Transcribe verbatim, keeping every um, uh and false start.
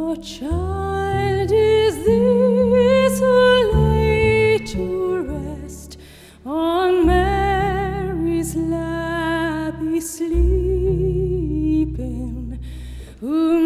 What child is this who lay to rest on Mary's lap is sleeping, whom